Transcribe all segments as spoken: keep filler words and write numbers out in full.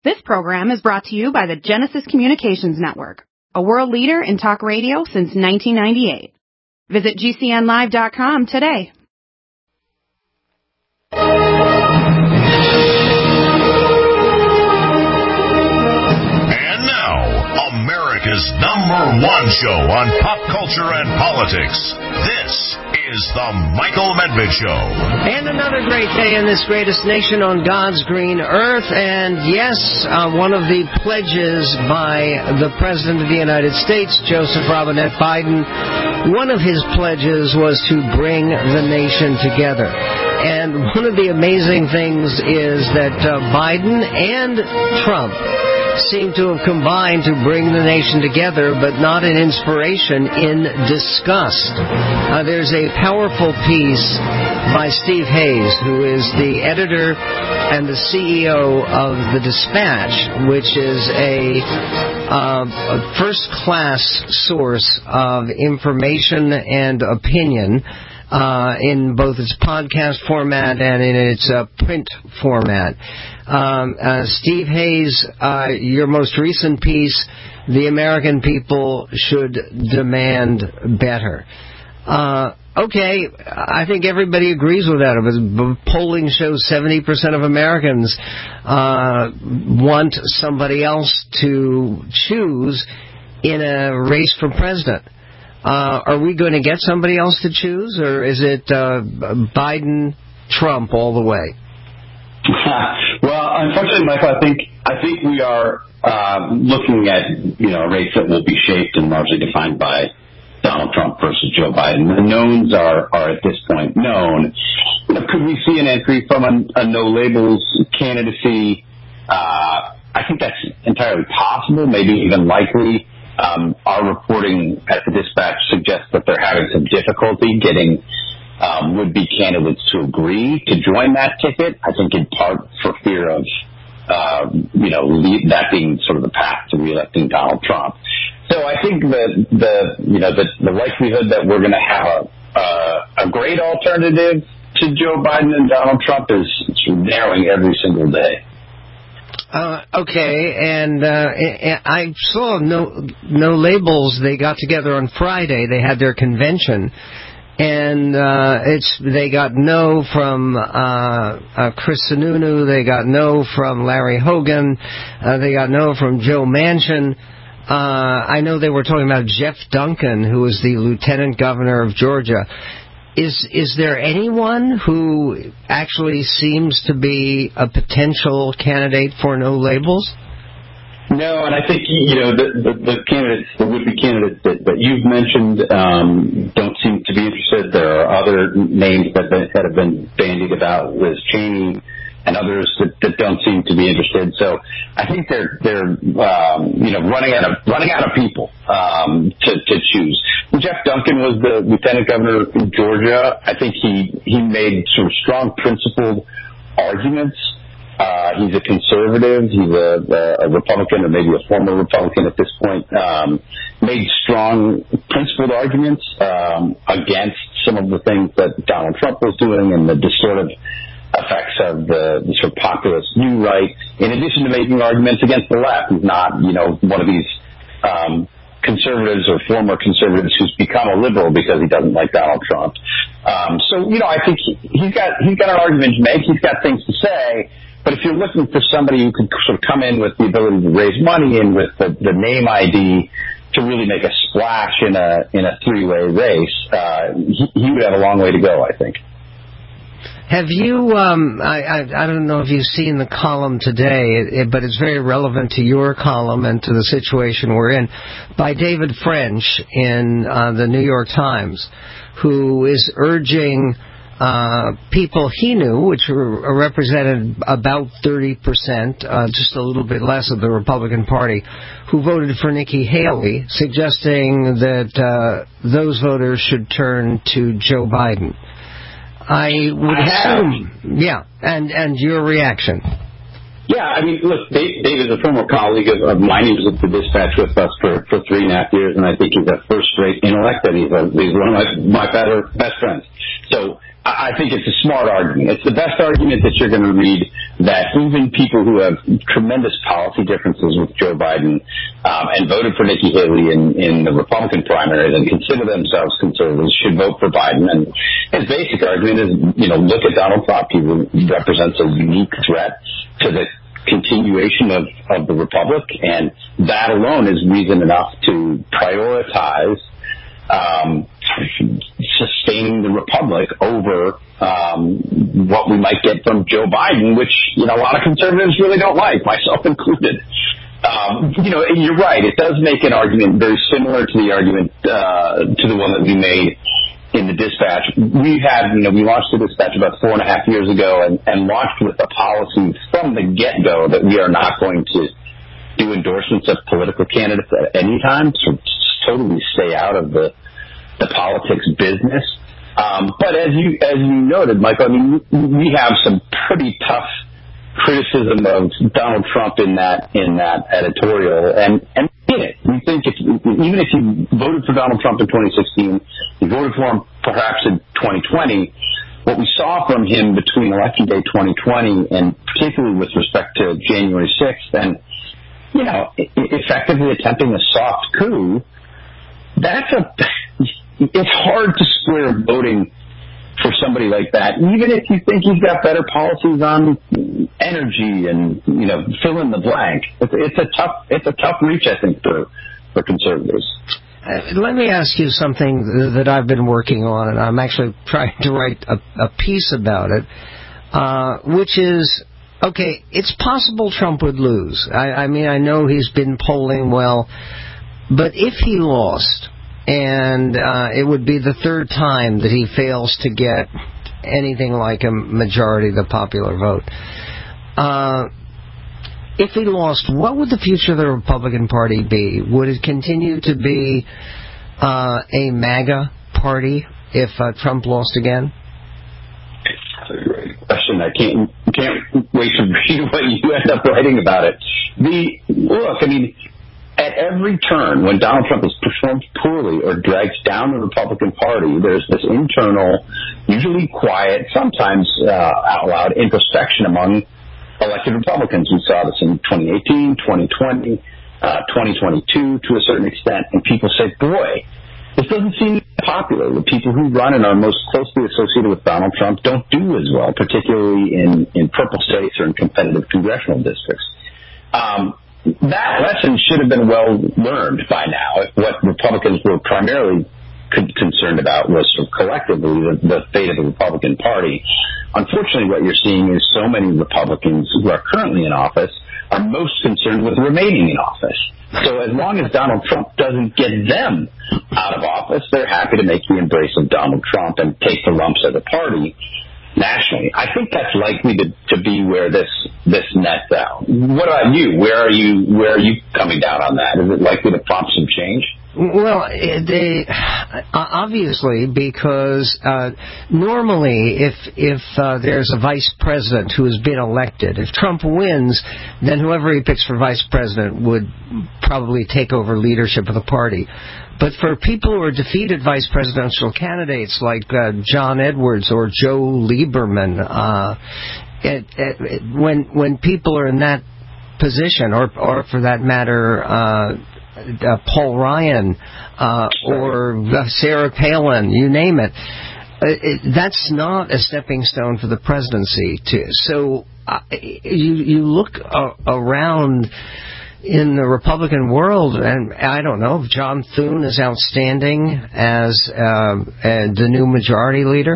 This program is brought to you by the Genesis Communications Network, a world leader in talk radio since nineteen ninety-eight. Visit G C N live dot com today. And now, America's number one show on pop culture and politics. This is The Michael Medved Show. And another great day in this greatest nation on God's green earth. And yes, uh, one of the pledges by the President of the United States, Joseph Robinette Biden, one of his pledges was to bring the nation together. And one of the amazing things is that uh, Biden and Trump seem to have combined to bring the nation together, but not in inspiration, in disgust. Uh, there's a powerful piece by Steve Hayes, who is the editor and the C E O of The Dispatch, which is a, uh, a first-class source of information and opinion Uh, in both its podcast format and in its uh, print format. Um, uh, Steve Hayes, uh, your most recent piece, The American People Should Demand Better. Uh, okay, I think everybody agrees with that. Polling shows seventy percent of Americans uh, want somebody else to choose in a race for president. Uh, are we going to get somebody else to choose, or is it uh, Biden, Trump all the way? Well, unfortunately, Michael, I think I think we are uh, looking at you know a race that will be shaped and largely defined by Donald Trump versus Joe Biden. The knowns are are at this point known. You know, could we see an entry from a, a no labels candidacy? Uh, I think that's entirely possible, maybe even likely. Um, our reporting at the Dispatch suggests that they're having some difficulty getting um, would-be candidates to agree to join that ticket. I think in part for fear of, uh, you know, lead, that being sort of the path to re-electing Donald Trump. So I think that the, you know, the, the likelihood that we're going to have a, uh, a great alternative to Joe Biden and Donald Trump is narrowing every single day. Uh, okay, and uh, I saw no no labels. They got together on Friday. They had their convention, and uh, it's they got no from uh, uh, Chris Sununu. They got no from Larry Hogan. Uh, they got no from Joe Manchin. Uh, I know they were talking about Jeff Duncan, who was the lieutenant governor of Georgia. Is is there anyone who actually seems to be a potential candidate for no labels? No, and I think, you know, the, the, the candidates, the would-be candidates that, that you've mentioned um, don't seem to be interested. There are other names that, that have been bandied about, Liz Cheney and others that, that don't seem to be interested. So I think they're they're um, you know running out of running out of people um, to, to choose. Jeff Duncan was the lieutenant governor of Georgia. I think he he made sort of strong principled arguments. Uh, he's a conservative. He's a, a Republican, or maybe a former Republican at this point. Um, made strong principled arguments um, against some of the things that Donald Trump was doing and the distortive effects of the, the sort of populist new right, in addition to making arguments against the left. He's not, you know, one of these um, conservatives or former conservatives who's become a liberal because he doesn't like Donald Trump. Um, so, you know, I think he, he's got he's got an argument to make. He's got things to say. But if you're looking for somebody who could sort of come in with the ability to raise money and with the, the name I D to really make a splash in a in a three-way race, uh, he, he would have a long way to go, I think. Have you, um, I, I, I don't know if you've seen the column today, it, it, but it's very relevant to your column and to the situation we're in, by David French in uh, the New York Times, who is urging uh, people he knew, which were, represented about thirty percent, uh, just a little bit less of the Republican Party, who voted for Nikki Haley, suggesting that uh, those voters should turn to Joe Biden. I would assume, yeah, and, and your reaction. Yeah, I mean, look, Dave, Dave is a former colleague of, of mine. He was at the Dispatch with us for, for three and a half years, and I think he's a first-rate intellect, and he's, a, he's one of my, my better best friends. So I think it's a smart argument. It's the best argument that you're going to read, that even people who have tremendous policy differences with Joe Biden um, and voted for Nikki Haley in, in the Republican primaries and consider themselves conservatives should vote for Biden. And his basic argument is, you know, look at Donald Trump. He represents a unique threat to the continuation of, of the Republic, and that alone is reason enough to prioritize um, sustaining the Republic over um, what we might get from Joe Biden, which, you know, a lot of conservatives really don't like, myself included. Um, you know, you're right. It does make an argument very similar to the argument, uh, to the one that we made in the Dispatch. We had, you know, we launched the Dispatch about four and a half years ago and, and launched with a policy from the get-go that we are not going to do endorsements of political candidates at any time, so totally stay out of the the politics business. Um, but as you as you noted, Michael, I mean, we have some pretty tough criticism of Donald Trump in that in that editorial, and and in it, we think if even if you voted for Donald Trump in twenty sixteen, you voted for him perhaps in twenty twenty. What we saw from him between Election Day twenty twenty and particularly with respect to January sixth, and you know, effectively attempting a soft coup, that's a it's hard to square voting for somebody like that, even if you think he's got better policies on energy and, you know, fill in the blank. It's, it's a tough, it's a tough reach, I think, for for conservatives. Uh, let me ask you something that I've been working on, and I'm actually trying to write a, a piece about it, uh, which is, okay, it's possible Trump would lose. I, I mean, I know he's been polling well, but if he lost, and uh, it would be the third time that he fails to get anything like a majority of the popular vote. Uh, if he lost, what would the future of the Republican Party be? Would it continue to be uh, a MAGA party if uh, Trump lost again? That's a great question. I can't can't wait to read what you end up writing about it. The look, I mean, at every turn, when Donald Trump has performed poorly or drags down the Republican Party, there's this internal, usually quiet, sometimes uh, out loud introspection among elected Republicans. We saw this in twenty eighteen, twenty twenty, uh, twenty twenty-two to a certain extent, and people say, boy, this doesn't seem popular. The people who run and are most closely associated with Donald Trump don't do as well, particularly in, in purple states or in competitive congressional districts. Um, That lesson should have been well learned by now. What Republicans were primarily con- concerned about was sort of collectively the, the fate of the Republican Party. Unfortunately, what you're seeing is so many Republicans who are currently in office are most concerned with remaining in office. So as long as Donald Trump doesn't get them out of office, they're happy to make the embrace of Donald Trump and take the lumps of the party nationally. I think that's likely to, to be where this this nets out. What about you? Where are you? Where are you coming down on that? Is it likely to prompt some change? Well, they, obviously, because uh, normally, if if uh, there's a vice president who has been elected, if Trump wins, then whoever he picks for vice president would probably take over leadership of the party. But for people who are defeated vice presidential candidates like uh, John Edwards or Joe Lieberman, uh, it, it, it, when when people are in that position, or or for that matter, uh, uh, Paul Ryan uh, or uh, Sarah Palin, you name it, it, that's not a stepping stone for the presidency. To, so uh, you you look uh, around in the Republican world, and I don't know, John Thune is outstanding as uh, uh, the new majority leader.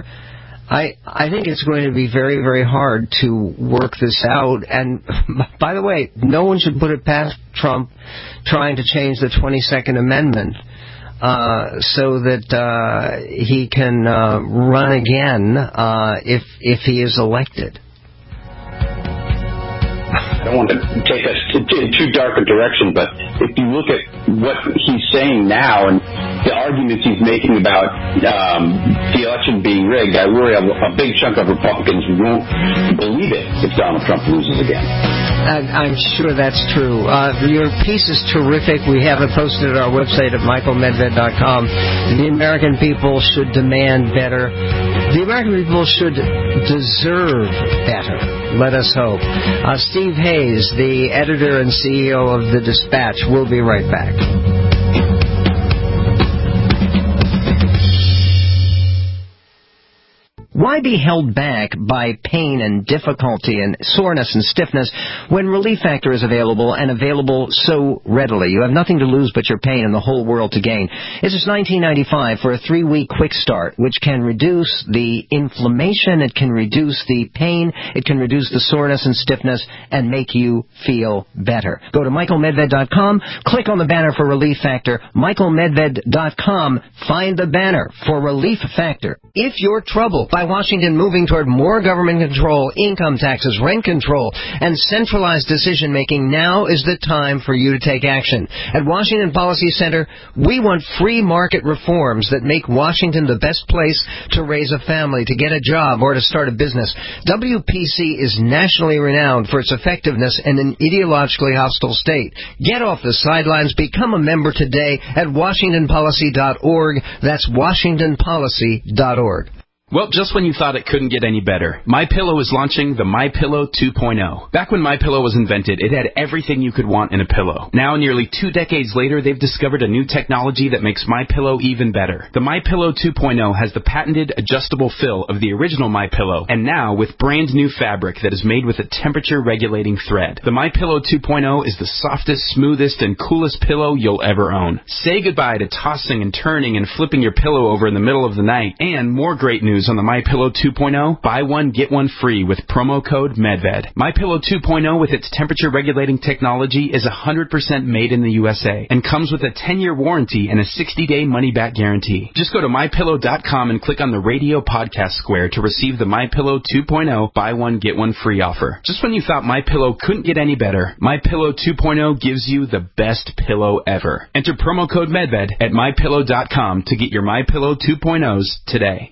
I I think it's going to be very, very hard to work this out. And by the way, no one should put it past Trump trying to change the twenty-second Amendment uh, so that uh, he can uh, run again uh, if if he is elected. I don't want to take us in too dark a direction, but if you look at what he's saying now and the arguments he's making about um, the election being rigged, I worry a, a big chunk of Republicans won't believe it if Donald Trump loses again. I'm sure that's true. Uh, your piece is terrific. We have it posted at our website at michael medved dot com. The American people should demand better. The American people should deserve better. Let us hope. Uh, Steve Hayes, the editor and C E O of The Dispatch, will be right back. Why be held back by pain and difficulty and soreness and stiffness when Relief Factor is available and available so readily? You have nothing to lose but your pain and the whole world to gain. It's just nineteen ninety-five for a three-week quick start, which can reduce the inflammation, it can reduce the pain, it can reduce the soreness and stiffness, and make you feel better. Go to Michael Medved dot com, click on the banner for Relief Factor, Michael Medved dot com, find the banner for Relief Factor. If you're troubled by Washington moving toward more government control, income taxes, rent control, and centralized decision-making, now is the time for you to take action. At Washington Policy Center, we want free market reforms that make Washington the best place to raise a family, to get a job, or to start a business. W P C is nationally renowned for its effectiveness in an ideologically hostile state. Get off the sidelines. Become a member today at washington policy dot org. That's washington policy dot org. Well, just when you thought it couldn't get any better, MyPillow is launching the MyPillow two point oh. Back when MyPillow was invented, it had everything you could want in a pillow. Now, nearly two decades later, they've discovered a new technology that makes MyPillow even better. The MyPillow two point oh has the patented adjustable fill of the original MyPillow, and now with brand new fabric that is made with a temperature-regulating thread. The MyPillow two point oh is the softest, smoothest, and coolest pillow you'll ever own. Say goodbye to tossing and turning and flipping your pillow over in the middle of the night. And more great news on the MyPillow two point oh, buy one, get one free with promo code MedVed. MyPillow two point oh with its temperature-regulating technology is one hundred percent made in the U S A and comes with a ten-year warranty and a sixty-day money-back guarantee. Just go to My Pillow dot com and click on the radio podcast square to receive the MyPillow two point oh buy one, get one free offer. Just when you thought MyPillow couldn't get any better, MyPillow two point oh gives you the best pillow ever. Enter promo code MedVed at My Pillow dot com to get your MyPillow two point ohs today.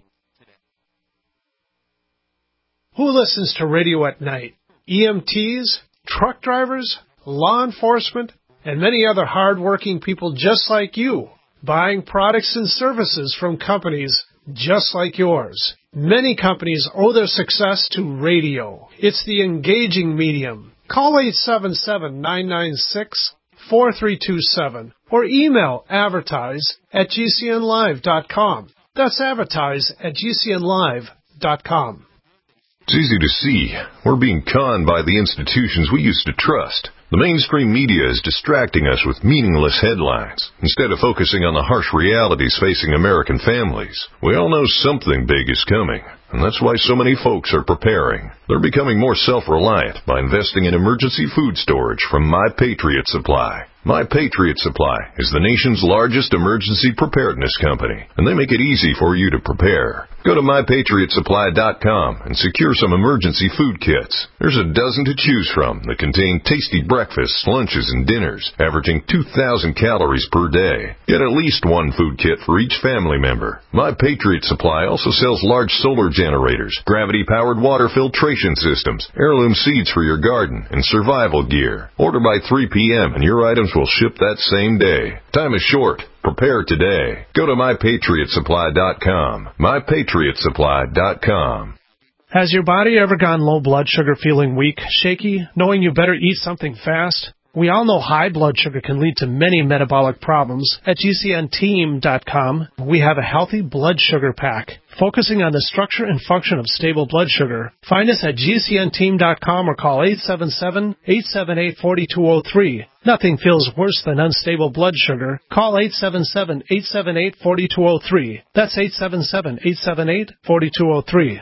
Who listens to radio at night? E M Ts, truck drivers, law enforcement, and many other hard-working people just like you, buying products and services from companies just like yours. Many companies owe their success to radio. It's the engaging medium. Call eight seven seven, nine nine six, four three two seven or email advertise at g c n live dot com. That's advertise at g c n live dot com. It's easy to see. We're being conned by the institutions we used to trust. The mainstream media is distracting us with meaningless headlines, instead of focusing on the harsh realities facing American families. We all know something big is coming, and that's why so many folks are preparing. They're becoming more self-reliant by investing in emergency food storage from My Patriot Supply. My Patriot Supply is the nation's largest emergency preparedness company, and they make it easy for you to prepare. Go to my patriot supply dot com and secure some emergency food kits. There's a dozen to choose from that contain tasty breakfasts, lunches, and dinners, averaging two thousand calories per day. Get at least one food kit for each family member. My Patriot Supply also sells large solar generators, gravity-powered water filtration systems, heirloom seeds for your garden, and survival gear. Order by three p.m. and your items will ship that same day. Time is short. Prepare today. Go to my patriot supply dot com. my patriot supply dot com. Has your body ever gone low blood sugar, feeling weak, shaky, knowing you better eat something fast? We all know high blood sugar can lead to many metabolic problems. At G C N team dot com, we have a healthy blood sugar pack, focusing on the structure and function of stable blood sugar. Find us at G C N team dot com or call eight seven seven, eight seven eight, four two zero three. Nothing feels worse than unstable blood sugar. Call eight seven seven, eight seven eight, four two zero three. That's eight seven seven, eight seven eight, four two zero three.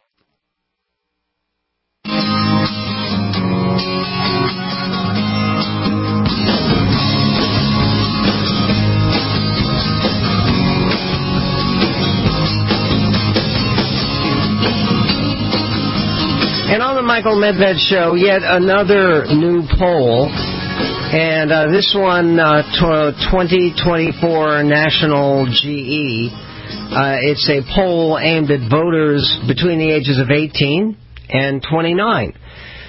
And on the Michael Medved Show, yet another new poll, and uh, this one, uh, twenty twenty-four National G E. Uh, it's a poll aimed at voters between the ages of eighteen and twenty-nine.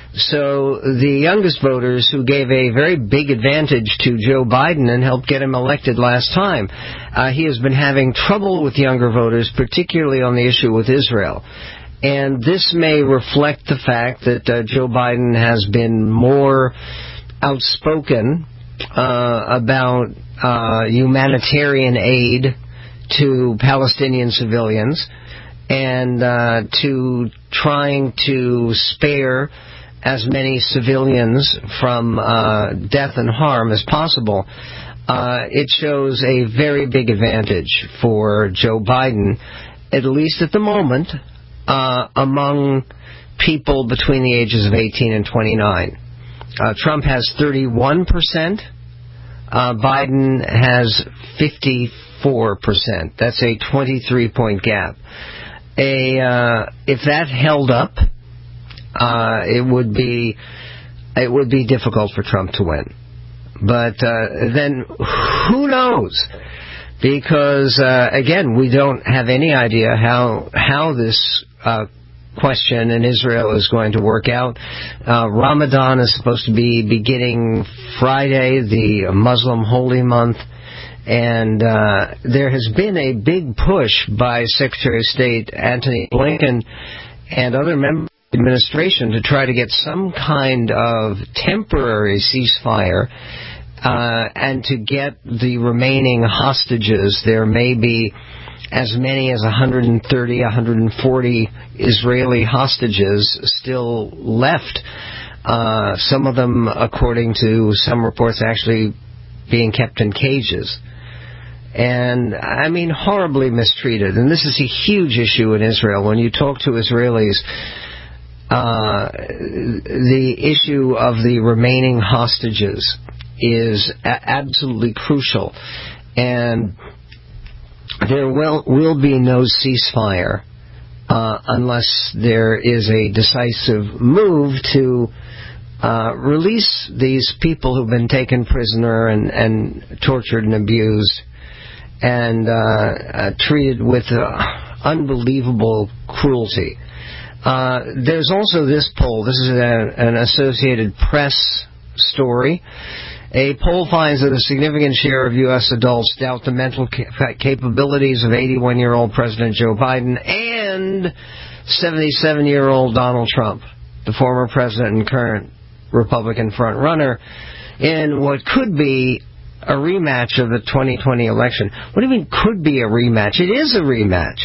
So the youngest voters who gave a very big advantage to Joe Biden and helped get him elected last time, uh, he has been having trouble with younger voters, particularly on the issue with Israel. And this may reflect the fact that uh, Joe Biden has been more outspoken uh, about uh, humanitarian aid to Palestinian civilians and uh, to trying to spare as many civilians from uh, death and harm as possible. Uh, it shows a very big advantage for Joe Biden, at least at the moment, uh, among people between the ages of eighteen and twenty-nine. Uh, Trump has thirty-one percent. Uh, Biden has fifty-four percent. That's a twenty-three point gap. A uh, if that held up, uh, it would be it would be difficult for Trump to win. But uh, then who knows? Because uh, again, we don't have any idea how how this uh, question in Israel is going to work out. Uh, Ramadan is supposed to be beginning Friday, the Muslim holy month. And uh, there has been a big push by Secretary of State Antony Blinken and other members of the administration to try to get some kind of temporary ceasefire uh, and to get the remaining hostages. There may be as many as one hundred thirty, one hundred forty Israeli hostages still left. Uh, some of them, according to some reports, actually being kept in cages. And, I mean, horribly mistreated. And this is a huge issue in Israel. When you talk to Israelis, uh, the issue of the remaining hostages is a- absolutely crucial. And there will, will be no ceasefire uh, unless there is a decisive move to uh, release these people who've been taken prisoner and, and tortured and abused and uh, uh, treated with uh, unbelievable cruelty. Uh, there's also this poll. This is a, an Associated Press story. A poll finds that a significant share of U S adults doubt the mental ca- capabilities of eighty-one-year-old President Joe Biden and seventy-seven-year-old Donald Trump, the former president and current Republican frontrunner, in what could be a rematch of the twenty twenty election. What do you mean could be a rematch? It is a rematch.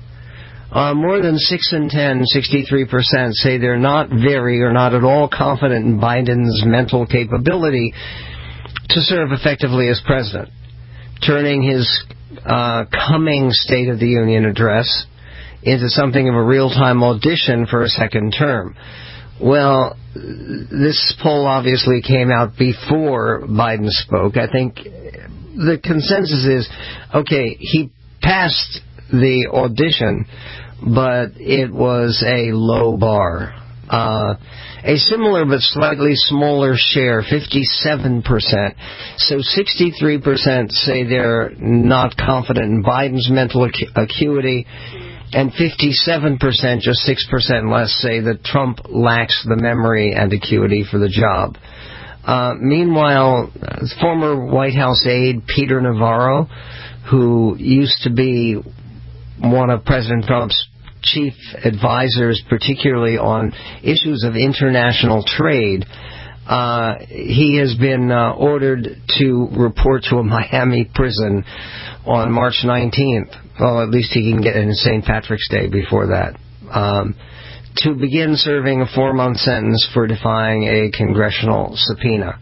Uh, more than six in ten, sixty-three percent, say they're not very or not at all confident in Biden's mental capability to serve effectively as president, turning his uh, coming State of the Union address into something of a real-time audition for a second term. Well, this poll obviously came out before Biden spoke. I think the consensus is, okay, he passed the audition, but it was a low bar. Uh, a similar but slightly smaller share, fifty-seven percent. So sixty-three percent say they're not confident in Biden's mental acu- acuity, and fifty-seven percent, just six percent less, say that Trump lacks the memory and acuity for the job. Uh, meanwhile, former White House aide Peter Navarro, who used to be one of President Trump's chief advisors, particularly on issues of international trade, uh, he has been uh, ordered to report to a Miami prison on March nineteenth. Well, at least he can get in Saint Patrick's Day before that, um, to begin serving a four-month sentence for defying a congressional subpoena.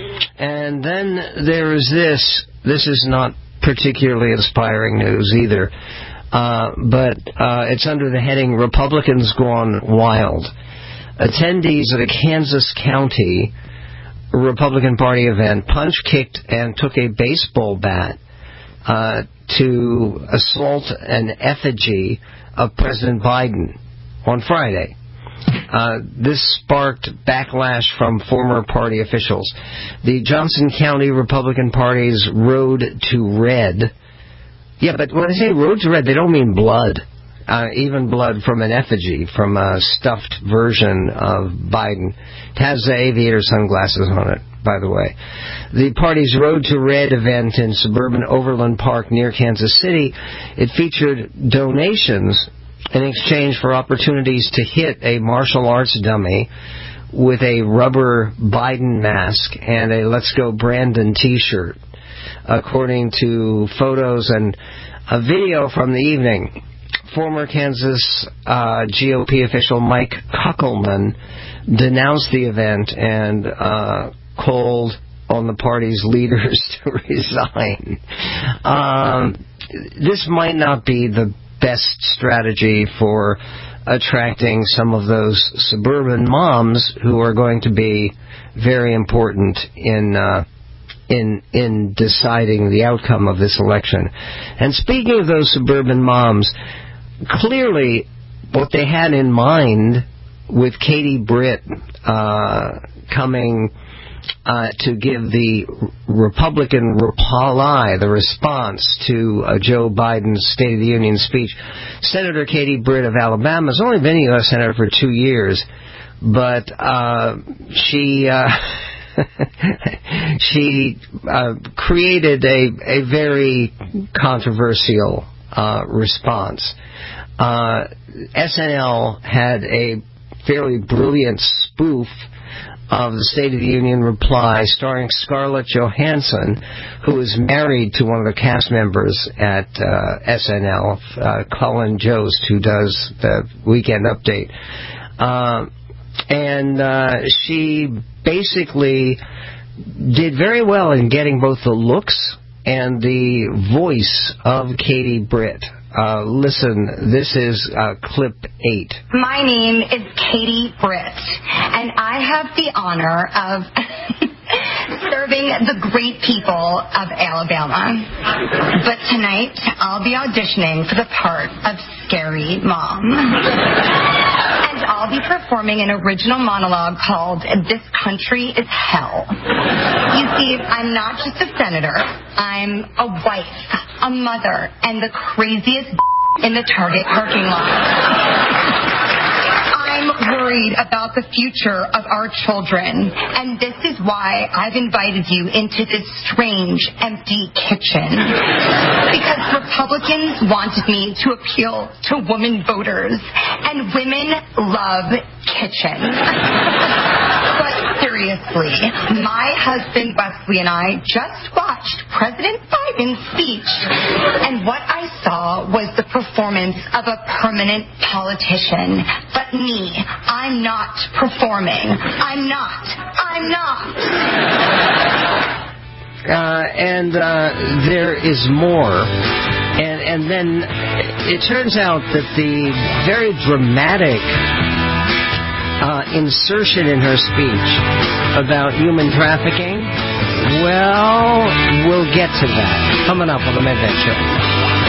And then there is this. This is not particularly inspiring news either. Uh, but uh, it's under the heading Republicans Gone Wild. Attendees at a Kansas County Republican Party event punch-kicked and took a baseball bat uh, to assault an effigy of President Biden on Friday. Uh, this sparked backlash from former party officials. The Johnson County Republican Party's Road to Red. Yeah, but when they say road to red, they don't mean blood. uh, even blood from an effigy, from a stuffed version of Biden. It has the aviator sunglasses on it, by the way. The party's Road to Red event in suburban Overland Park near Kansas City, it featured donations in exchange for opportunities to hit a martial arts dummy with a rubber Biden mask and a Let's Go Brandon t-shirt. According to photos and a video from the evening, former Kansas uh, G O P official Mike Kuckelman denounced the event and uh, called on the party's leaders to resign. Um, this might not be the best strategy for attracting some of those suburban moms who are going to be very important in uh, in in deciding the outcome of this election. And speaking of those suburban moms, clearly what they had in mind with Katie Britt uh, coming uh, to give the Republican reply, the response to uh, Joe Biden's State of the Union speech. Senator Katie Britt of Alabama has only been a U S Senator for two years, but uh, she uh, she uh, created a, a very controversial uh, response. Uh, S N L had a fairly brilliant spoof of the State of the Union reply starring Scarlett Johansson, who is married to one of the cast members at uh, S N L, uh, Colin Jost, who does the Weekend Update. Uh, and uh, she basically did very well in getting both the looks and the voice of Katie Britt. Uh, listen, this is uh, clip eight. My name is Katie Britt, and I have the honor of serving the great people of Alabama. But tonight, I'll be auditioning for the part of Scary Mom. And I'll be performing an original monologue called This Country is Hell. You see, I'm not just a senator. I'm a wife, a mother, and the craziest in the Target parking lot. I'm worried about the future of our children, and this is why I've invited you into this strange, empty kitchen. Because Republicans wanted me to appeal to women voters, and women love kitchens. But seriously, my husband Wesley and I just watched President Biden's speech, and what I saw was the performance of a permanent politician. But me, I'm not performing. I'm not. I'm not. Uh, and uh, there is more. And, and then it turns out that the very dramatic uh, insertion in her speech about human trafficking, well, we'll get to that coming up on the Midnight Show.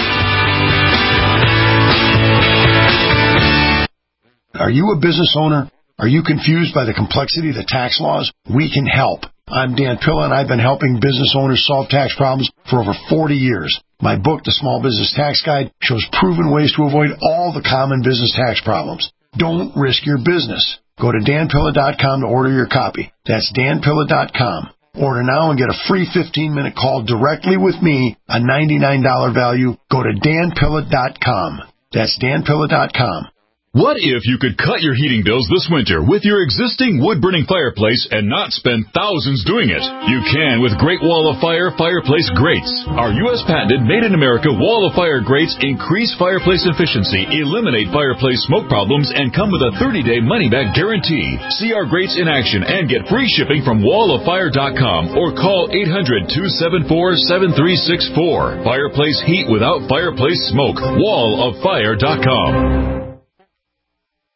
Are you a business owner? Are you confused by the complexity of the tax laws? We can help. I'm Dan Pilla, and I've been helping business owners solve tax problems for over forty years. My book, The Small Business Tax Guide, shows proven ways to avoid all the common business tax problems. Don't risk your business. Go to dan pilla dot com to order your copy. That's dan pilla dot com. Order now and get a free fifteen-minute call directly with me, a ninety-nine dollars value. Go to dan pilla dot com. That's dan pilla dot com. What if you could cut your heating bills this winter with your existing wood-burning fireplace and not spend thousands doing it? You can with Great Wall of Fire Fireplace Grates. Our U S patented made-in-America Wall of Fire grates increase fireplace efficiency, eliminate fireplace smoke problems, and come with a thirty-day money-back guarantee. See our grates in action and get free shipping from wall of fire dot com or call eight hundred, two seven four, seven three six four. Fireplace heat without fireplace smoke. wall of fire dot com.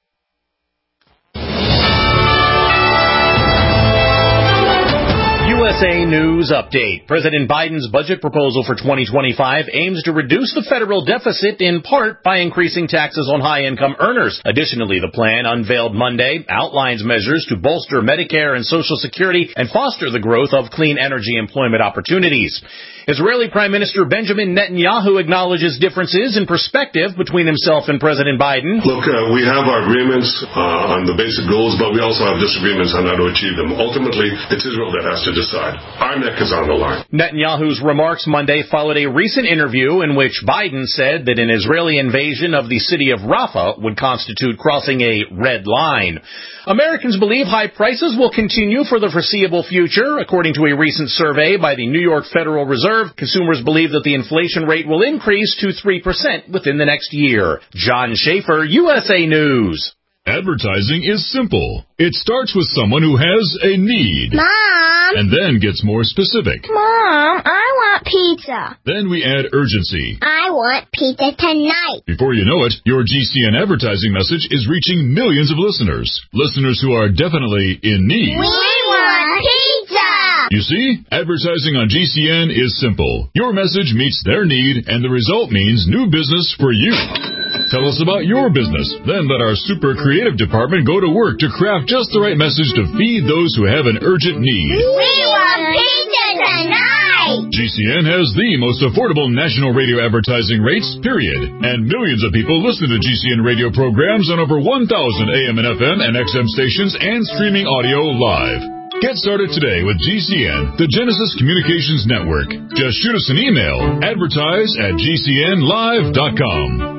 U S S A News Update. President Biden's budget proposal for twenty twenty-five aims to reduce the federal deficit in part by increasing taxes on high-income earners. Additionally, the plan, unveiled Monday, outlines measures to bolster Medicare and Social Security and foster the growth of clean energy employment opportunities. Israeli Prime Minister Benjamin Netanyahu acknowledges differences in perspective between himself and President Biden. Look, uh, we have our agreements uh, on the basic goals, but we also have disagreements on how to achieve them. Ultimately, it's Israel that has to decide. Our neck is on the line. Netanyahu's remarks Monday followed a recent interview in which Biden said that an Israeli invasion of the city of Rafah would constitute crossing a red line. Americans believe high prices will continue for the foreseeable future. According to a recent survey by the New York Federal Reserve, consumers believe that the inflation rate will increase to three percent within the next year. John Schaefer, U S A News. Advertising is simple. It starts with someone who has a need. Mom! And then gets more specific. Mom, I want pizza. Then we add urgency. I want pizza tonight. Before you know it, your G C N advertising message is reaching millions of listeners. Listeners who are definitely in need. We want pizza! You see, advertising on G C N is simple. Your message meets their need, and the result means new business for you. Tell us about your business. Then let our super creative department go to work to craft just the right message to feed those who have an urgent need. We want pizza tonight! G C N has the most affordable national radio advertising rates, period. And millions of people listen to G C N radio programs on over one thousand A M and F M and X M stations and streaming audio live. Get started today with G C N, the Genesis Communications Network. Just shoot us an email, advertise at G C N live dot com.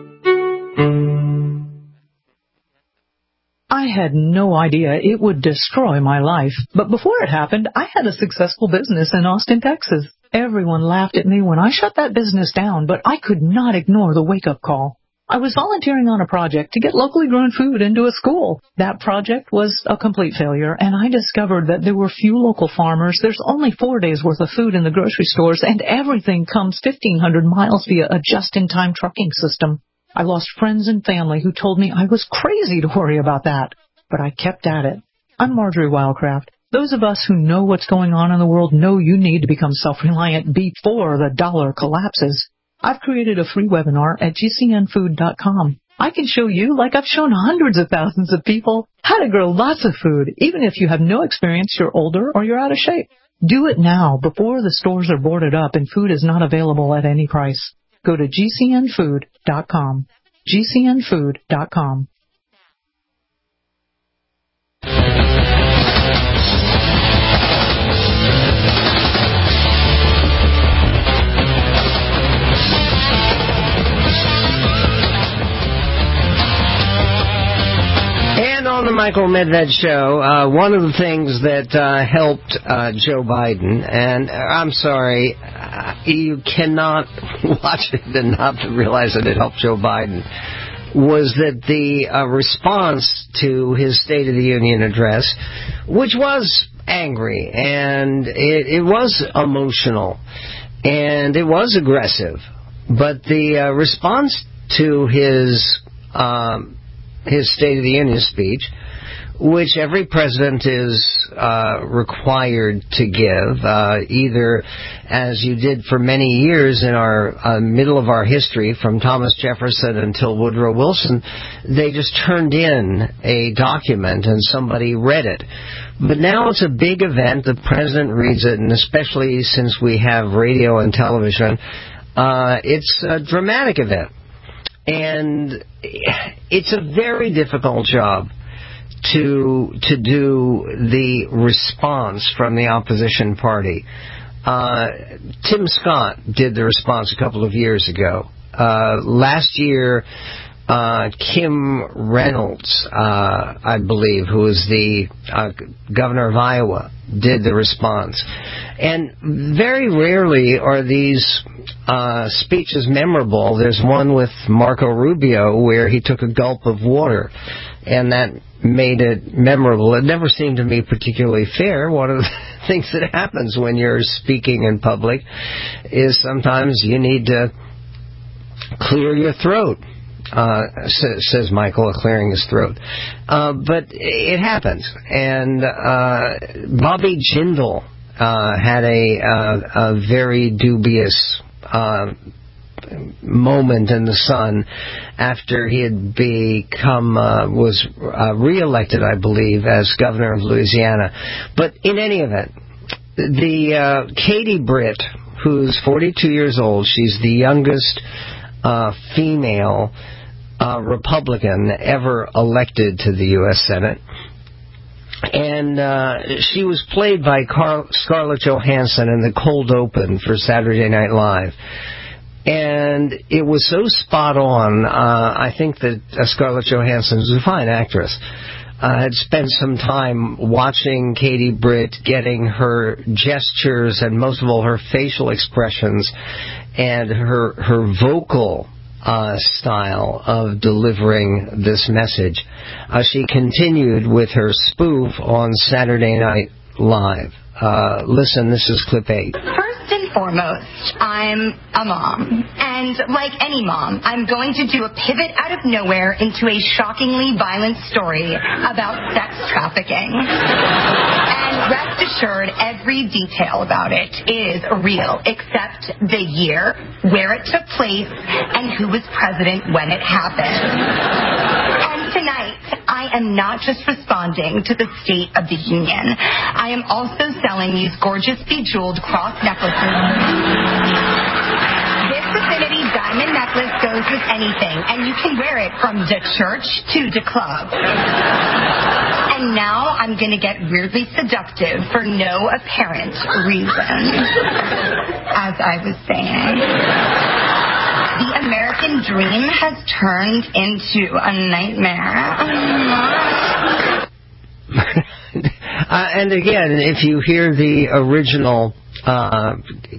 I had no idea it would destroy my life, but before it happened, I had a successful business in Austin, Texas. Everyone laughed at me when I shut that business down, but I could not ignore the wake-up call. I was volunteering on a project to get locally grown food into a school. That project was a complete failure, and I discovered that there were few local farmers, there's only four days' worth of food in the grocery stores, and everything comes fifteen hundred miles via a just-in-time trucking system. I lost friends and family who told me I was crazy to worry about that, but I kept at it. I'm Marjorie Wildcraft. Those of us who know what's going on in the world know you need to become self-reliant before the dollar collapses. I've created a free webinar at G C N food dot com. I can show you, like I've shown hundreds of thousands of people, how to grow lots of food, even if you have no experience, you're older, or you're out of shape. Do it now before the stores are boarded up and food is not available at any price. Go to G C N food dot com. G C N food dot com. And on the Michael Medved Show, uh, one of the things that uh, helped uh, Joe Biden, and I'm sorry, uh, you cannot watch it and not realize that it helped Joe Biden, was that the uh, response to his State of the Union address, which was angry, and it, it was emotional, and it was aggressive, but the uh, response to his um, his State of the Union speech, which every president is uh, required to give, uh, either as you did for many years in our uh, middle of our history, from Thomas Jefferson until Woodrow Wilson, they just turned in a document and somebody read it. But now it's a big event. The president reads it, and especially since we have radio and television, uh, it's a dramatic event. And it's a very difficult job to to do the response from the opposition party. Uh, Tim Scott did the response a couple of years ago. Uh, last year, uh, Kim Reynolds, uh, I believe, who is the uh, governor of Iowa, did the response. And very rarely are these uh, speeches memorable. There's one with Marco Rubio where he took a gulp of water, and that made it memorable. It never seemed to me particularly fair. One of the things that happens when you're speaking in public is sometimes you need to clear your throat. Uh, says Michael, clearing his throat. Uh, but it happens. And uh, Bobby Jindal uh, had a, uh, a very dubious uh, moment in the sun after he had become, uh, was uh, re-elected, I believe, as governor of Louisiana. But in any event, the uh, Katie Britt, who's forty-two years old, she's the youngest uh, female uh, Republican ever elected to the U S Senate. And uh, she was played by Car- Scarlett Johansson in the cold open for Saturday Night Live. And it was so spot on. Uh, I think that uh, Scarlett Johansson is a fine actress. I had spent some time watching Katie Britt getting her gestures and most of all her facial expressions and her her vocal uh, style of delivering this message. Uh, she continued with her spoof on Saturday Night Live. Uh, listen, this is clip eight. First and foremost, I'm a mom. And like any mom, I'm going to do a pivot out of nowhere into a shockingly violent story about sex trafficking. And rest assured, every detail about it is real, except the year, where it took place, and who was president when it happened. And tonight, I am not just responding to the State of the Union. I am also selling these gorgeous bejeweled cross necklaces. This Affinity diamond necklace goes with anything, and you can wear it from the church to the club. And now I'm going to get weirdly seductive for no apparent reason. As I was saying, the American dream has turned into a nightmare. uh, and again, if you hear the original uh,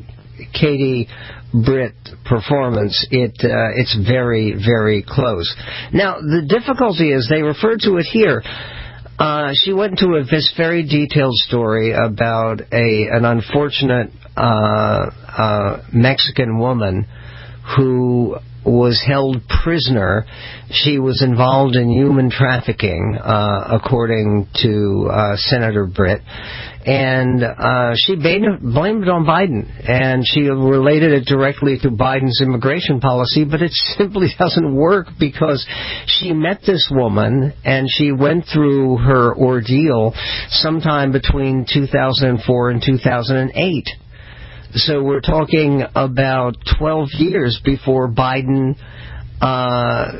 Katie Britt performance, it uh, it's very, very close. Now, the difficulty is they refer to it here. Uh, she went into a, this very detailed story about a an unfortunate uh, uh, Mexican woman who was held prisoner. She was involved in human trafficking, uh, according to uh, Senator Britt. And uh, she blamed, blamed it on Biden, and she related it directly to Biden's immigration policy, but it simply doesn't work because she met this woman, and she went through her ordeal sometime between two thousand four and two thousand eight. So we're talking about twelve years before Biden uh,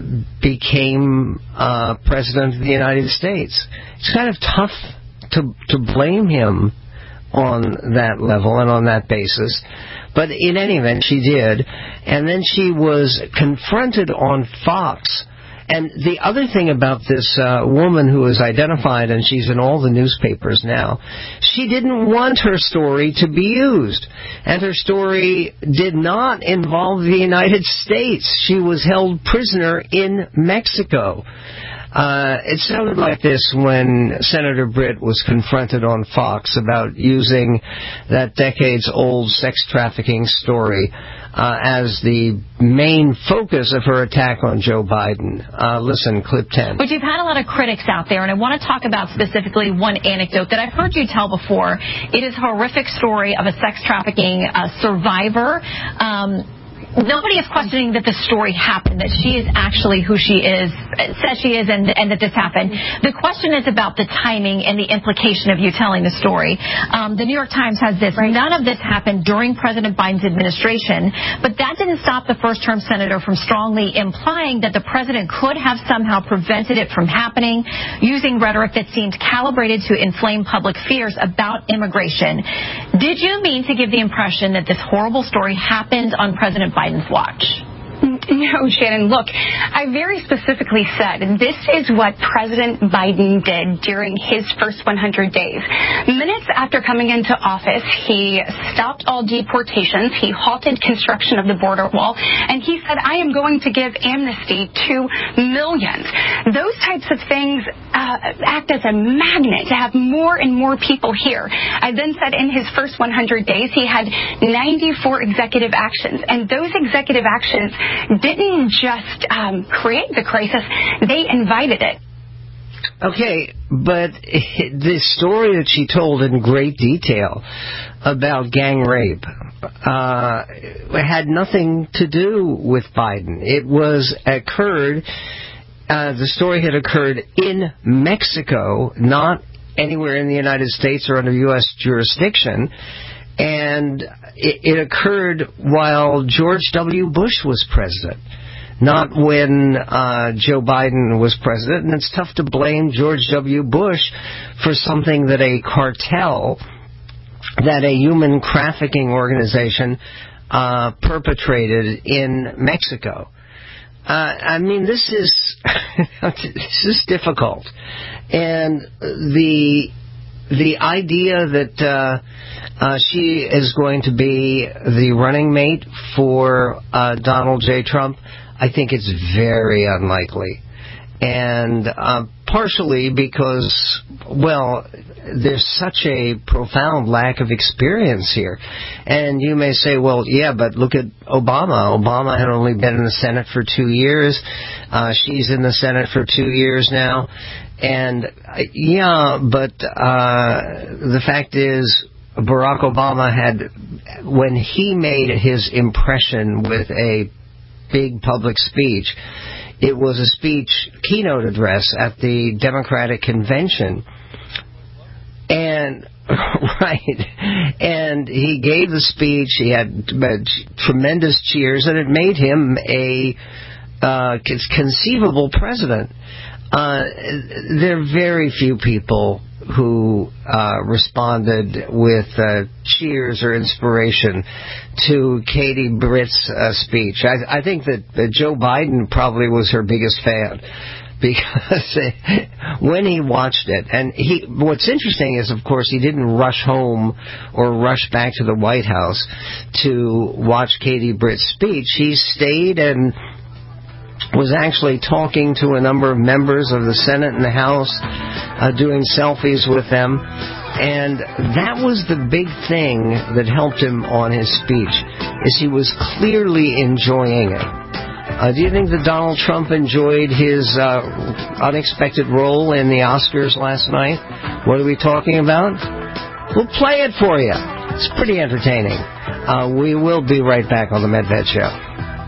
became uh, president of the United States. It's kind of tough to to blame him on that level and on that basis. But in any event, she did. And then she was confronted on Fox. And the other thing about this uh, woman who is identified, and she's in all the newspapers now, she didn't want her story to be used. And her story did not involve the United States. She was held prisoner in Mexico. Uh, it sounded like this when Senator Britt was confronted on Fox about using that decades-old sex trafficking story uh, as the main focus of her attack on Joe Biden. Uh, listen, clip ten. But you've had a lot of critics out there, and I want to talk about specifically one anecdote that I've heard you tell before. It is a horrific story of a sex trafficking uh, survivor. Um, Nobody is questioning that the story happened, that she is actually who she is, says she is, and, and that this happened. The question is about the timing and the implication of you telling the story. Um, the New York Times has this. Right. None of this happened during President Biden's administration, but that didn't stop the first-term senator from strongly implying that the president could have somehow prevented it from happening, using rhetoric that seemed calibrated to inflame public fears about immigration. Did you mean to give the impression that this horrible story happened on President Biden's watch? No, Shannon, look, I very specifically said this is what President Biden did during his first one hundred days. Minutes after coming into office, he stopped all deportations, he halted construction of the border wall, and he said, I am going to give amnesty to millions. Those types of things uh, act as a magnet to have more and more people here. I then said in his first one hundred days, he had ninety-four executive actions, and those executive actions didn't just um, create the crisis, they invited it. Okay, but the story that she told in great detail about gang rape uh, had nothing to do with Biden. It was occurred, uh, the story had occurred in Mexico, not anywhere in the United States or under U S jurisdiction, and it, it occurred while George W. Bush was president, not when uh, Joe Biden was president. And it's tough to blame George W. Bush for something that a cartel, that a human trafficking organization uh, perpetrated in Mexico. Uh, I mean, this is this is difficult, and the the idea that uh, uh, she is going to be the running mate for uh, Donald J. Trump, I think it's very unlikely, and uh, partially because, well, there's such a profound lack of experience here. And you may say, well, yeah, but look at Obama. Obama had only been in the Senate for two years. Uh, she's in the Senate for two years now. And, uh, yeah, but uh, the fact is, Barack Obama had, when he made his impression with a big public speech, it was a speech, keynote address at the Democratic Convention. And, right, and he gave the speech, he had uh, tremendous cheers, and it made him a uh, conceivable president. Uh, there are very few people who uh, responded with uh, cheers or inspiration to Katie Britt's uh, speech. I, I think that uh, Joe Biden probably was her biggest fan, because when he watched it, and he, what's interesting is, of course, he didn't rush home or rush back to the White House to watch Katie Britt's speech. He stayed and was actually talking to a number of members of the Senate and the House, uh, doing selfies with them. And that was the big thing that helped him on his speech, is he was clearly enjoying it. Uh, do you think that Donald Trump enjoyed his uh, unexpected role in the Oscars last night? What are we talking about? We'll play it for you. It's pretty entertaining. Uh, we will be right back on the Medved Show.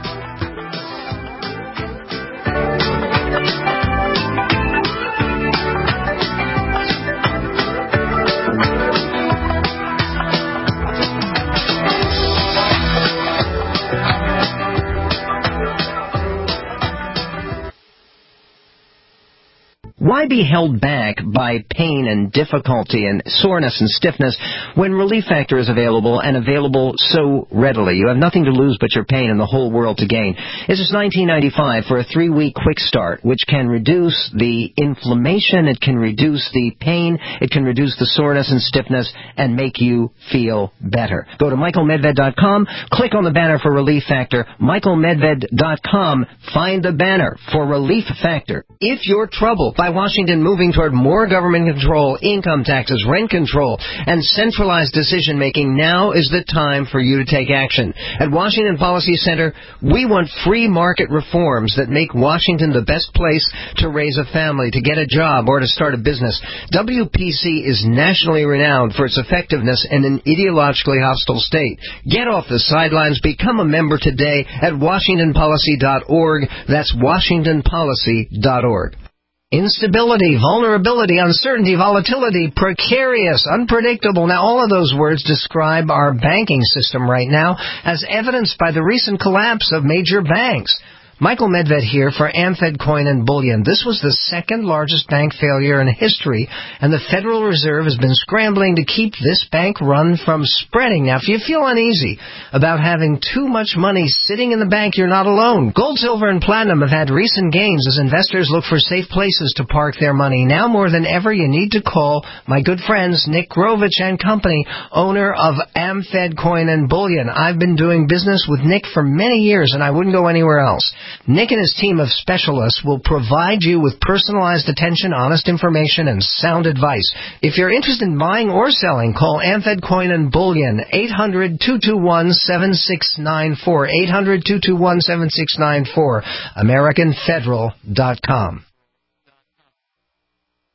Why be held back by pain and difficulty and soreness and stiffness when Relief Factor is available, and available so readily? You have nothing to lose but your pain and the whole world to gain. It's just nineteen ninety-five for a three-week quick start, which can reduce the inflammation, it can reduce the pain, it can reduce the soreness and stiffness, and make you feel better. Go to Michael Medved dot com, click on the banner for Relief Factor, Michael Medved dot com, find the banner for Relief Factor. If you're troubled by Washington moving toward more government control, income taxes, rent control, and centralized decision-making, now is the time for you to take action. At Washington Policy Center, we want free market reforms that make Washington the best place to raise a family, to get a job, or to start a business. W P C is nationally renowned for its effectiveness in an ideologically hostile state. Get off the sidelines. Become a member today at washington policy dot org. That's washington policy dot org. Instability, vulnerability, uncertainty, volatility, precarious, unpredictable. Now, all of those words describe our banking system right now, as evidenced by the recent collapse of major banks. Michael Medved here for AmFed Coin and Bullion. This was the second largest bank failure in history, and the Federal Reserve has been scrambling to keep this bank run from spreading. Now, if you feel uneasy about having too much money sitting in the bank, you're not alone. Gold, silver, and platinum have had recent gains as investors look for safe places to park their money. Now more than ever, you need to call my good friends Nick Grovich and Company, owner of AmFed Coin and Bullion. I've been doing business with Nick for many years, and I wouldn't go anywhere else. Nick and his team of specialists will provide you with personalized attention, honest information, and sound advice. If you're interested in buying or selling, call AmFed Coin and Bullion, eight hundred, two two one, seven six nine four, eight hundred, two two one, seven six nine four, american federal dot com.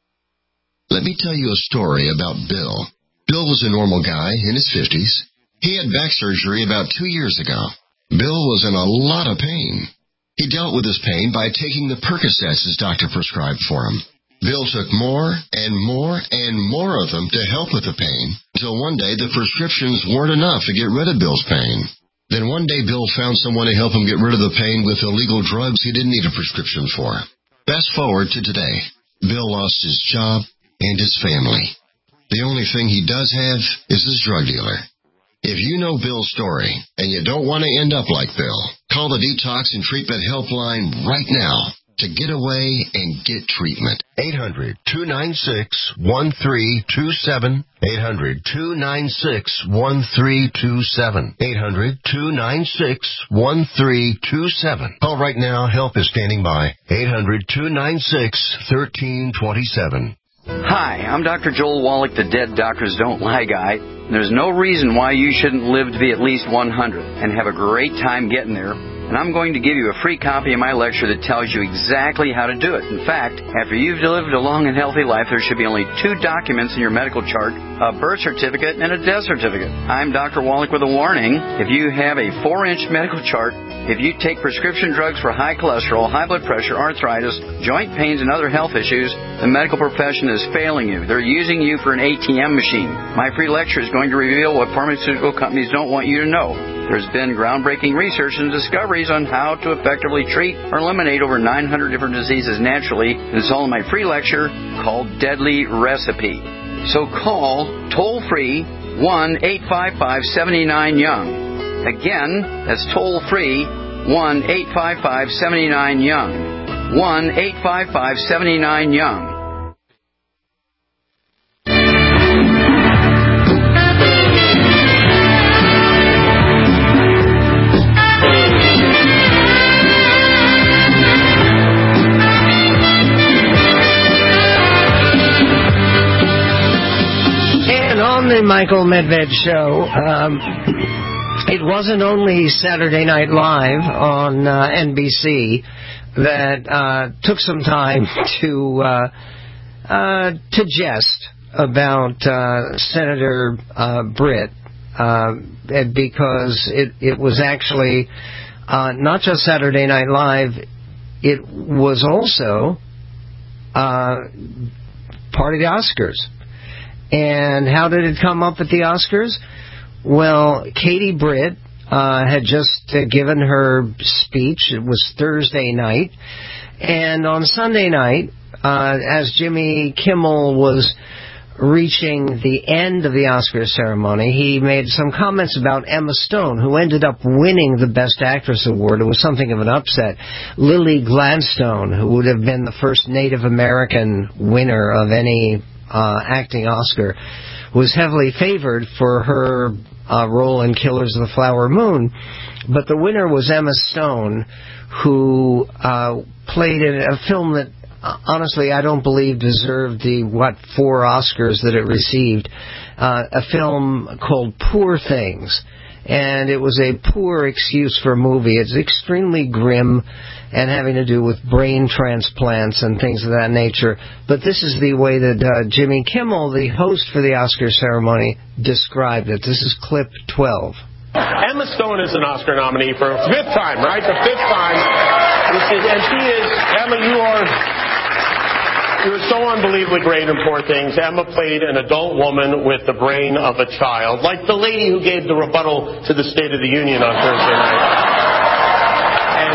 Let me tell you a story about Bill. Bill was a normal guy in his fifties. He had back surgery about two years ago. Bill was in a lot of pain. He dealt with his pain by taking the Percocets his doctor prescribed for him. Bill took more and more and more of them to help with the pain, until one day the prescriptions weren't enough to get rid of Bill's pain. Then one day Bill found someone to help him get rid of the pain with illegal drugs he didn't need a prescription for. Fast forward to today. Bill lost his job and his family. The only thing he does have is his drug dealer. If you know Bill's story and you don't want to end up like Bill, call the Detox and Treatment Helpline right now to get away and get treatment. eight hundred, two nine six, one three two seven. eight hundred, two nine six, one three two seven. eight hundred, two nine six, one three two seven. Call right now. Help is standing by. eight hundred, two nine six, one three two seven. Hi, I'm Doctor Joel Wallach, the Dead Doctors Don't Lie guy. There's no reason why you shouldn't live to be at least one hundred and have a great time getting there. And I'm going to give you a free copy of my lecture that tells you exactly how to do it. In fact, after you've lived a long and healthy life, there should be only two documents in your medical chart, a birth certificate and a death certificate. I'm Doctor Wallach with a warning. If you have a four-inch medical chart, if you take prescription drugs for high cholesterol, high blood pressure, arthritis, joint pains, and other health issues, the medical profession is failing you. They're using you for an A T M machine. My free lecture is going to reveal what pharmaceutical companies don't want you to know. There's been groundbreaking research and discoveries on how to effectively treat or eliminate over nine hundred different diseases naturally. And it's all in my free lecture called Deadly Recipe. So call toll-free one eight five five, seven nine, young. Again, that's toll-free one eight five five, seven nine, young. one eight five five, seven nine, young. On the Michael Medved Show, um, it wasn't only Saturday Night Live on uh, N B C that uh, took some time to uh, uh, to jest about uh, Senator uh, Britt, uh, because it, it was actually uh, not just Saturday Night Live, it was also uh, part of the Oscars. And how did it come up at the Oscars? Well, Katie Britt uh, had just uh, given her speech. It was Thursday night. And on Sunday night, uh, as Jimmy Kimmel was reaching the end of the Oscar ceremony, he made some comments about Emma Stone, who ended up winning the Best Actress award. It was something of an upset. Lily Gladstone, who would have been the first Native American winner of any Uh, acting Oscar, was heavily favored for her uh, role in Killers of the Flower Moon. But the winner was Emma Stone, who uh, played in a film that, uh, honestly, I don't believe deserved the, what, four Oscars that it received. Uh, a film called Poor Things. And it was a poor excuse for a movie. It's extremely grim and having to do with brain transplants and things of that nature. But this is the way that uh, Jimmy Kimmel, the host for the Oscar ceremony, described it. This is clip twelve. Emma Stone is an Oscar nominee for the fifth time, right? The fifth time. And she is, Emma, you are... You're so unbelievably great in Poor Things. Emma played an adult woman with the brain of a child, like the lady who gave the rebuttal to the State of the Union on Thursday night. And,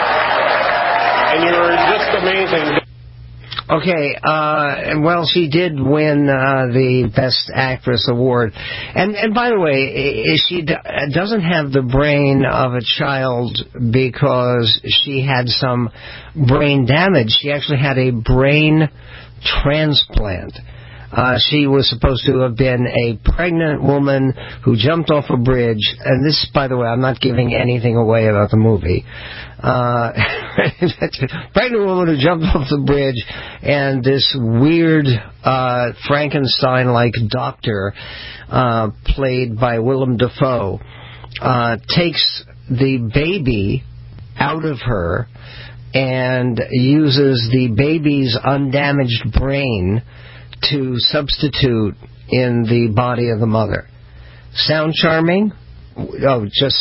and you're just amazing. Okay, uh, well, she did win uh, the Best Actress award. And, and by the way, she d- doesn't have the brain of a child because she had some brain damage. She actually had a brain transplant. Uh, she was supposed to have been a pregnant woman who jumped off a bridge. And this, by the way, I'm not giving anything away about the movie. Uh, pregnant woman who jumped off the bridge, and this weird uh, Frankenstein-like doctor, uh, played by Willem Dafoe, uh, takes the baby out of her and uses the baby's undamaged brain to substitute in the body of the mother. Sound charming? Oh, just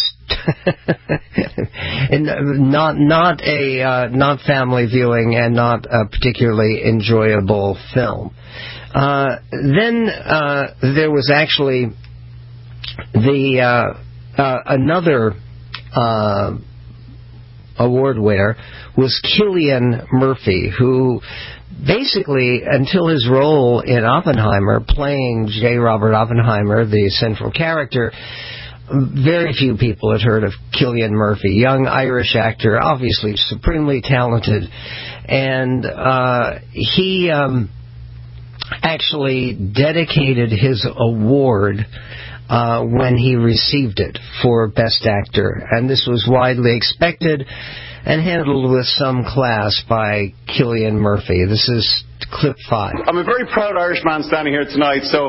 and not not a uh, not family viewing and not a particularly enjoyable film. Uh, then uh, there was actually the uh, uh, another uh, award winner was Cillian Murphy, who basically, until his role in Oppenheimer, playing J. Robert Oppenheimer, the central character, very few people had heard of Cillian Murphy, young Irish actor, obviously supremely talented, and uh, he um, actually dedicated his award uh, when he received it for Best Actor, and this was widely expected and handled with some class by Cillian Murphy. This is clip five. I'm a very proud Irishman standing here tonight, so...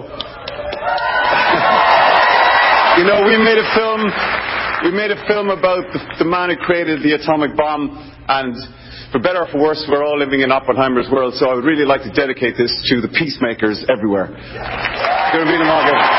You know, we made a film. We made a film about the, the man who created the atomic bomb, and for better or for worse, we're all living in Oppenheimer's world. So I would really like to dedicate this to the peacemakers everywhere. Good to meet them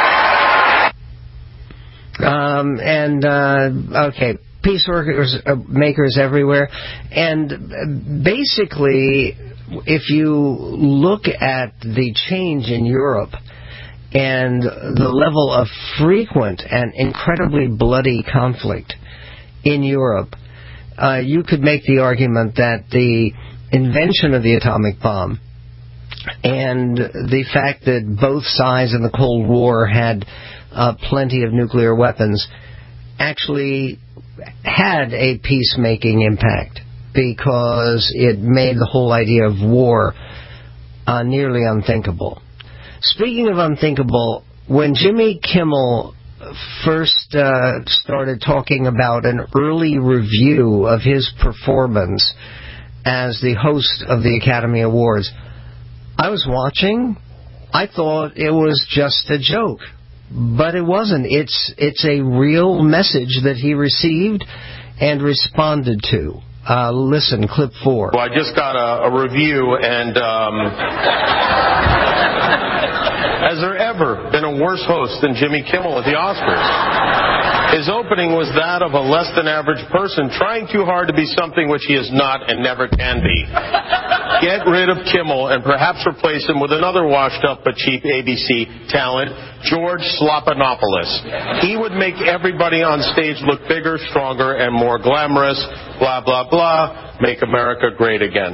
all. Um, and uh, okay, peacemakers uh, makers everywhere, and basically, if you look at the change in Europe and the level of frequent and incredibly bloody conflict in Europe, uh, you could make the argument that the invention of the atomic bomb and the fact that both sides in the Cold War had uh, plenty of nuclear weapons actually had a peacemaking impact, because it made the whole idea of war uh, nearly unthinkable. Speaking of unthinkable, when Jimmy Kimmel first uh, started talking about an early review of his performance as the host of the Academy Awards, I was watching. I thought it was just a joke, but it wasn't. It's it's a real message that he received and responded to. Uh, listen, clip four. Well, I just got a, a review, and um, has there ever been a worse host than Jimmy Kimmel at the Oscars? His opening was that of a less than average person trying too hard to be something which he is not and never can be. Get rid of Kimmel and perhaps replace him with another washed up but cheap A B C talent, George Slopanopoulos. He would make everybody on stage look bigger, stronger, and more glamorous. Blah, blah, blah. Make America great again.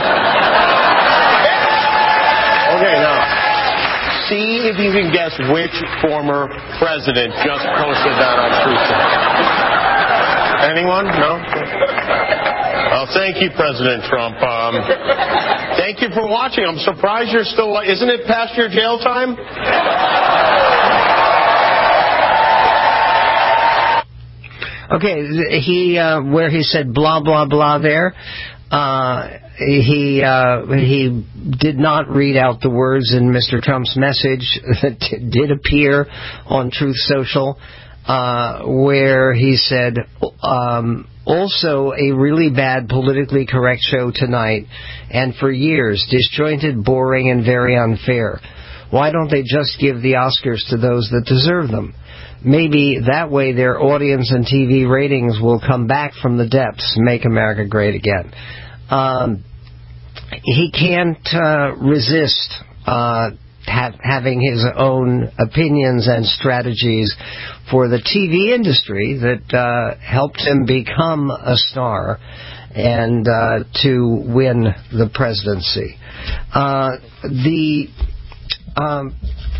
Okay, now, see if you can guess which former president just posted that on Truth Social. Anyone? No? Well, thank you, President Trump. Um, thank you for watching. I'm surprised you're still... Isn't it past your jail time? Okay, he uh, where he said blah, blah, blah there, uh, he uh, he did not read out the words in Mister Trump's message that did appear on Truth Social, uh, where he said, um, also a really bad politically correct show tonight, and for years, disjointed, boring, and very unfair. Why don't they just give the Oscars to those that deserve them? Maybe that way their audience and T V ratings will come back from the depths, make America great again. Um, he can't uh, resist uh, ha- having his own opinions and strategies for the T V industry that uh, helped him become a star and uh, to win the presidency. Uh, the... Um,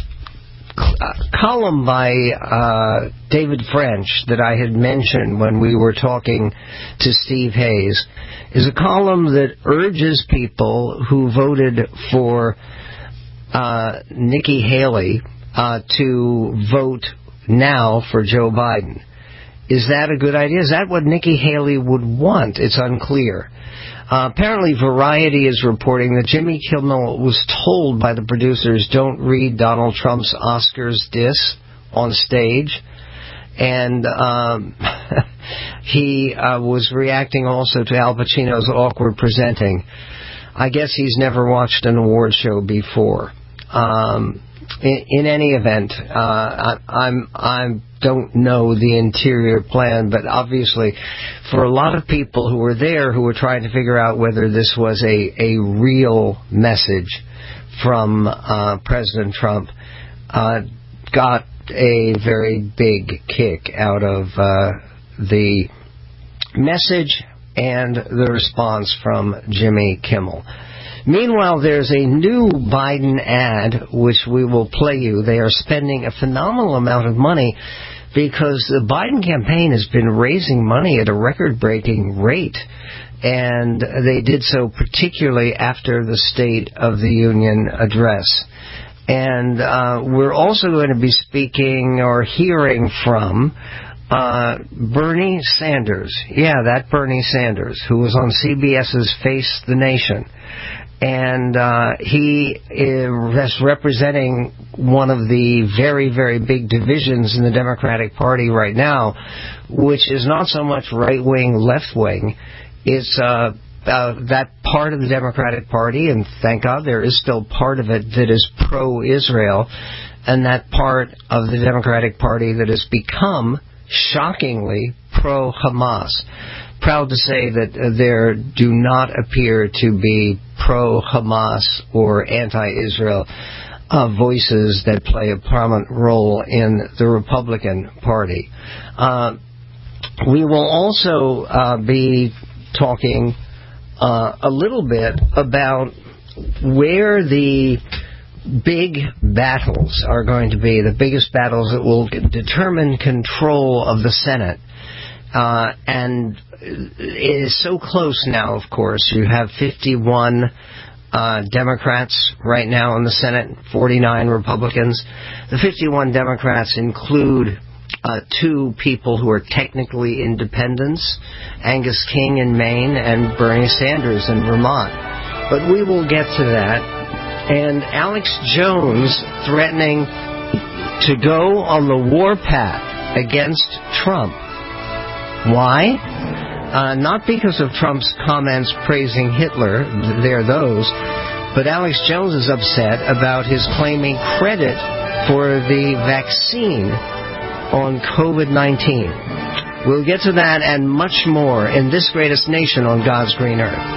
column by uh, David French that I had mentioned when we were talking to Steve Hayes is a column that urges people who voted for uh, Nikki Haley uh, to vote now for Joe Biden. Is that a good idea? Is that what Nikki Haley would want? It's unclear. Uh, apparently, Variety is reporting that Jimmy Kimmel was told by the producers, don't read Donald Trump's Oscars diss on stage. And um, he uh, was reacting also to Al Pacino's awkward presenting. I guess he's never watched an award show before. um, in, in any event, uh, I, I'm I don't know the interior plan, but obviously, for a lot of people who were there who were trying to figure out whether this was a a real message from uh, President Trump, uh, got a very big kick out of uh, the message and the response from Jimmy Kimmel. Meanwhile, there's a new Biden ad, which we will play you. They are spending a phenomenal amount of money because the Biden campaign has been raising money at a record-breaking rate. And they did so particularly after the State of the Union address. And uh, we're also going to be speaking or hearing from uh, Bernie Sanders. Yeah, that Bernie Sanders, who was on CBS's Face the Nation. And uh, he is representing one of the very, very big divisions in the Democratic Party right now, which is not so much right-wing, left-wing. It's uh, uh, that part of the Democratic Party, and thank God there is still part of it that is pro-Israel, and that part of the Democratic Party that has become, shockingly, pro-Hamas. Proud to say that uh, there do not appear to be pro-Hamas or anti-Israel uh, voices that play a prominent role in the Republican Party. Uh, we will also uh, be talking uh, a little bit about where the big battles are going to be, the biggest battles that will determine control of the Senate. Uh, and it is so close now, of course. You have fifty-one uh, Democrats right now in the Senate, forty-nine Republicans. The fifty-one Democrats include uh, two people who are technically independents, Angus King in Maine and Bernie Sanders in Vermont. But we will get to that. And Alex Jones threatening to go on the warpath against Trump. Why? Uh, not because of Trump's comments praising Hitler, they're those, but Alex Jones is upset about his claiming credit for the vaccine on COVID nineteen. We'll get to that and much more in this greatest nation on God's green earth.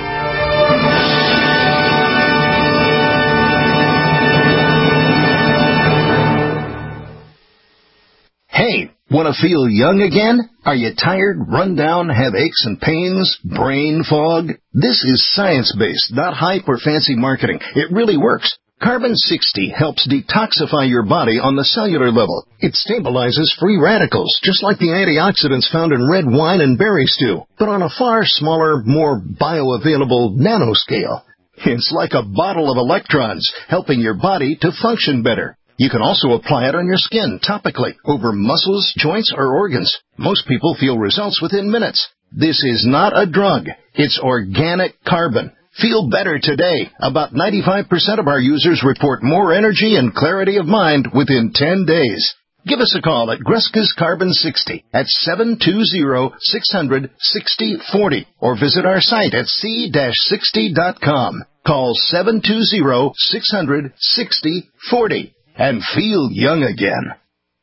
Hey, want to feel young again? Are you tired, run down, have aches and pains, brain fog? This is science-based, not hype or fancy marketing. It really works. Carbon sixty helps detoxify your body on the cellular level. It stabilizes free radicals, just like the antioxidants found in red wine and berry stew, but on a far smaller, more bioavailable nanoscale. It's like a bottle of electrons, helping your body to function better. You can also apply it on your skin topically, over muscles, joints, or organs. Most people feel results within minutes. This is not a drug. It's organic carbon. Feel better today. About ninety-five percent of our users report more energy and clarity of mind within ten days. Give us a call at Greska's Carbon sixty at seven two zero, six hundred, sixty forty or visit our site at c sixty dot com. Call seven two zero, six hundred, sixty forty and feel young again.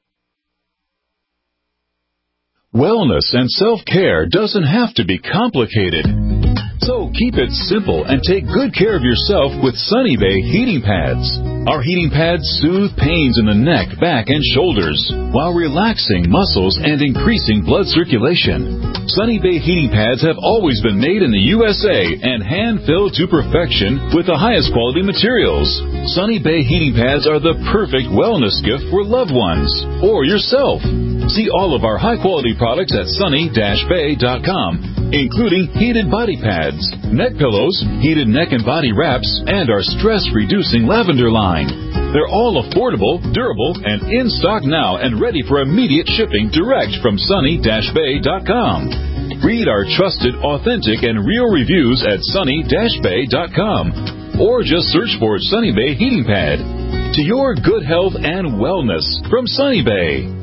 Wellness and self-care doesn't have to be complicated. So keep it simple and take good care of yourself with Sunny Bay heating pads. Our heating pads soothe pains in the neck, back, and shoulders while relaxing muscles and increasing blood circulation. Sunny Bay heating pads have always been made in the U S A and hand-filled to perfection with the highest quality materials. Sunny Bay heating pads are the perfect wellness gift for loved ones or yourself. See all of our high-quality products at sunny dash bay dot com, including heated body pads, neck pillows, heated neck and body wraps, and our stress-reducing lavender line. They're all affordable, durable, and in stock now and ready for immediate shipping direct from sunny dash bay dot com. Read our trusted, authentic, and real reviews at sunny dash bay dot com or just search for Sunny Bay Heating Pad. To your good health and wellness from Sunny Bay.